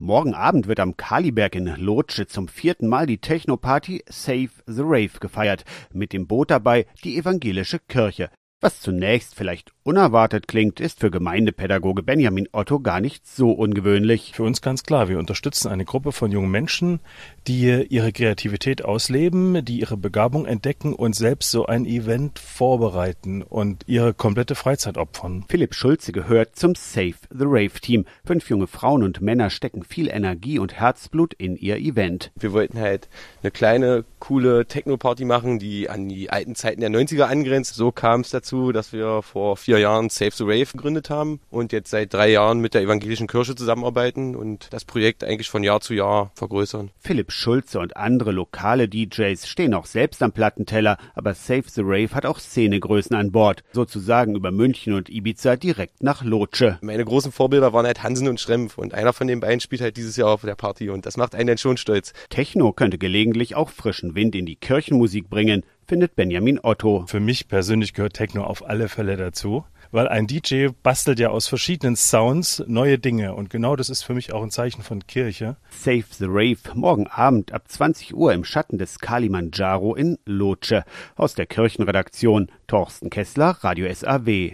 Morgen Abend wird am Kaliberg in Lotsche zum 4. Mal die Techno-Party Save the Rave gefeiert. Mit dem Boot dabei die evangelische Kirche. Was zunächst vielleicht unerwartet klingt, ist für Gemeindepädagoge Benjamin Otto gar nicht so ungewöhnlich. Für uns ganz klar, wir unterstützen eine Gruppe von jungen Menschen, die ihre Kreativität ausleben, die ihre Begabung entdecken und selbst so ein Event vorbereiten und ihre komplette Freizeit opfern. Philipp Schulze gehört zum Save the Rave Team. 5 junge Frauen und Männer stecken viel Energie und Herzblut in ihr Event. Wir wollten halt eine kleine, coole Techno-Party machen, die an die alten Zeiten der 90er angrenzt. So kam es dazu, dass wir vor 4 Jahren Save the Rave gegründet haben und jetzt seit 3 Jahren mit der evangelischen Kirche zusammenarbeiten und das Projekt eigentlich von Jahr zu Jahr vergrößern. Philipp Schulze und andere lokale DJs stehen auch selbst am Plattenteller, aber Save the Rave hat auch Szenegrößen an Bord, sozusagen über München und Ibiza direkt nach Lotsche. Meine großen Vorbilder waren halt Hansen und Schrempf und einer von den beiden spielt halt dieses Jahr auf der Party und das macht einen dann schon stolz. Techno könnte gelegentlich auch frischen Wind in die Kirchenmusik bringen, findet Benjamin Otto. Für mich persönlich gehört Techno auf alle Fälle dazu, weil ein DJ bastelt ja aus verschiedenen Sounds neue Dinge und genau das ist für mich auch ein Zeichen von Kirche. Save the Rave, morgen Abend ab 20 Uhr im Schatten des Kalimandjaro in Lotsche. Aus der Kirchenredaktion Thorsten Kessler, Radio SAW.